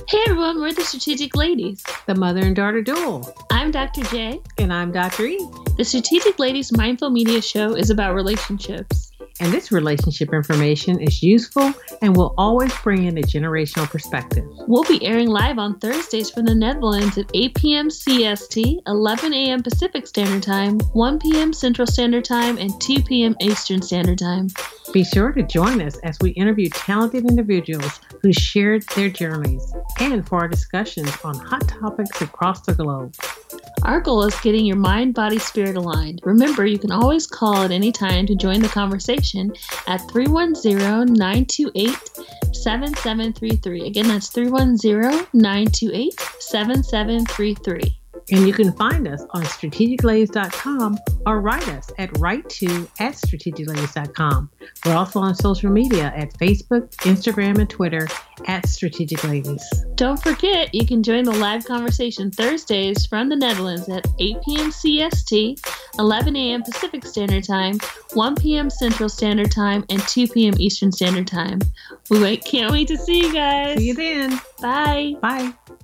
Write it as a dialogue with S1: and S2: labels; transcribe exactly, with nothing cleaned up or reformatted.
S1: Hey everyone, we're the Strategic Ladies,
S2: the mother and daughter duel.
S1: I'm Doctor J.
S2: And I'm Doctor E.
S1: The Strategic Ladies Mindful Media Show is about relationships.
S2: And this relationship information is useful and will always bring in a generational perspective.
S1: We'll be airing live on Thursdays from the Netherlands at eight p.m. C S T, eleven a.m. Pacific Standard Time, one p.m. Central Standard Time, and two p.m. Eastern Standard Time.
S2: Be sure to join us as we interview talented individuals who shared their journeys and for our discussions on hot topics across the globe.
S1: Our goal is getting your mind, body, spirit aligned. Remember, you can always call at any time to join the conversation at three one zero, nine two eight, seven seven three three. Again, that's three one zero, nine two eight, seven seven three three.
S2: And you can find us on strategic ladies dot com or write us at write to at strategic ladies dot com. We're also on social media at Facebook, Instagram, and Twitter at Strategic Ladies.
S1: Don't forget, you can join the live conversation Thursdays from the Netherlands at eight p.m. C S T, eleven a.m. Pacific Standard Time, one p.m. Central Standard Time, and two p.m. Eastern Standard Time. We wait, can't wait to see you guys.
S2: See you then.
S1: Bye.
S2: Bye.